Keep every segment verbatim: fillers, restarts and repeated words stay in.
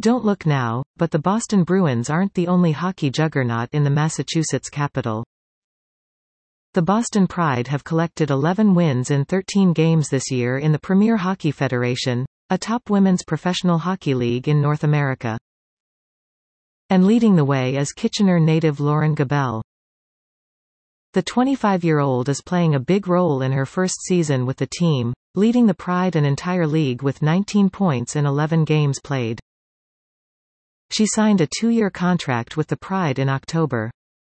Don't look now, but the Boston Bruins aren't the only hockey juggernaut in the Massachusetts capital. The Boston Pride have collected eleven wins in thirteen games this year in the Premier Hockey Federation, a top women's professional hockey league in North America. And leading the way is Kitchener native Lauren Gabel. The twenty-five-year-old is playing a big role in her first season with the team, leading the Pride an entire league with nineteen points in eleven games played. She signed a two-year contract with the Pride in October.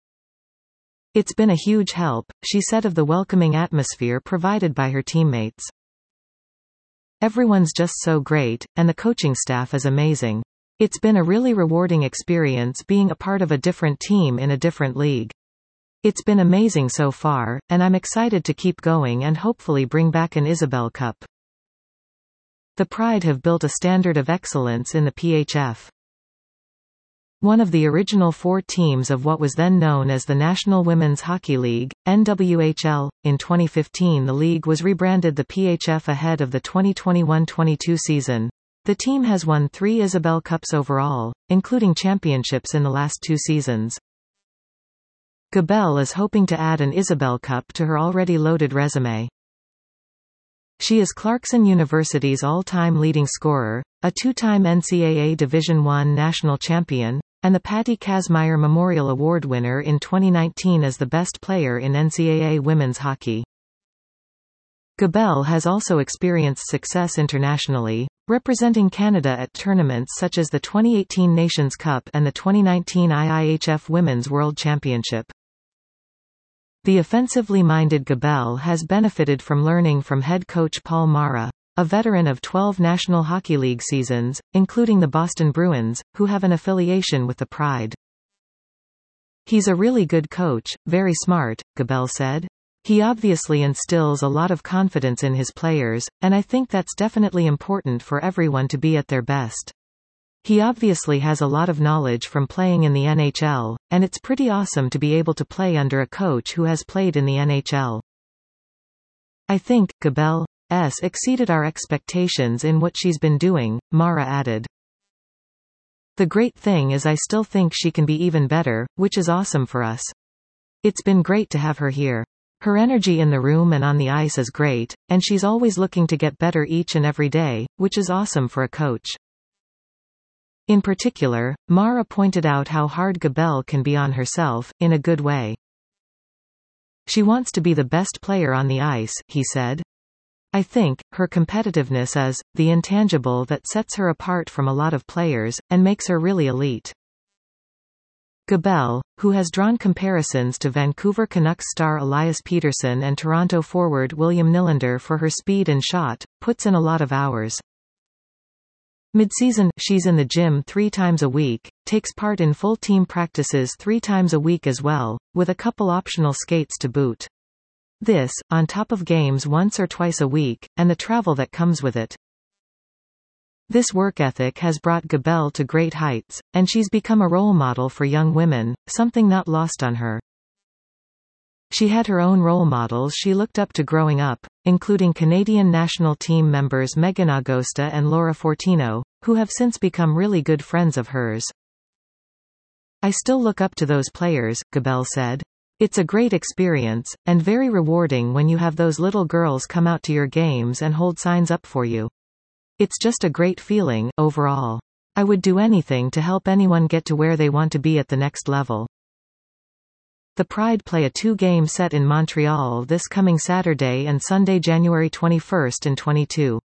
It's been a huge help, she said of the welcoming atmosphere provided by her teammates. Everyone's just so great, and the coaching staff is amazing. It's been a really rewarding experience being a part of a different team in a different league. It's been amazing so far, and I'm excited to keep going and hopefully bring back an Isabelle Cup. The Pride have built a standard of excellence in the P H F. One of the original four teams of what was then known as the National Women's Hockey League, N W H L, in twenty fifteen the league was rebranded the P H F ahead of the twenty twenty-one twenty-two season. The team has won three Isabelle Cups overall, including championships in the last two seasons. Gabel is hoping to add an Isabelle Cup to her already loaded resume. She is Clarkson University's all-time leading scorer, a two-time N C double A Division one national champion, and the Patty Kazmaier Memorial Award winner in twenty nineteen as the best player in N C double A women's hockey. Gabel has also experienced success internationally, representing Canada at tournaments such as the twenty eighteen Nations Cup and the twenty nineteen I I H F Women's World Championship. The offensively minded Gabel has benefited from learning from head coach Paul Mara, a veteran of twelve National Hockey League seasons, including the Boston Bruins, who have an affiliation with the Pride. He's a really good coach, very smart, Gabel said. He obviously instills a lot of confidence in his players, and I think that's definitely important for everyone to be at their best. He obviously has a lot of knowledge from playing in the N H L, and it's pretty awesome to be able to play under a coach who has played in the N H L. I think, Gabel's exceeded our expectations in what she's been doing, Mara added. The great thing is I still think she can be even better, which is awesome for us. It's been great to have her here. Her energy in the room and on the ice is great, and she's always looking to get better each and every day, which is awesome for a coach. In particular, Mara pointed out how hard Gabel can be on herself, in a good way. She wants to be the best player on the ice, he said. I think, her competitiveness is, the intangible that sets her apart from a lot of players, and makes her really elite. Gabel, who has drawn comparisons to Vancouver Canucks star Elias Pettersson and Toronto forward William Nylander for her speed and shot, puts in a lot of hours. Mid-season, she's in the gym three times a week, takes part in full team practices three times a week as well, with a couple optional skates to boot. This, on top of games once or twice a week, and the travel that comes with it. This work ethic has brought Gabel to great heights, and she's become a role model for young women, something not lost on her. She had her own role models she looked up to growing up, including Canadian national team members Megan Augusta and Laura Fortino, who have since become really good friends of hers. I still look up to those players, Gabel said. It's a great experience, and very rewarding when you have those little girls come out to your games and hold signs up for you. It's just a great feeling, overall. I would do anything to help anyone get to where they want to be at the next level. The Pride play a two-game set in Montreal this coming Saturday and Sunday January twenty-first and twenty-second.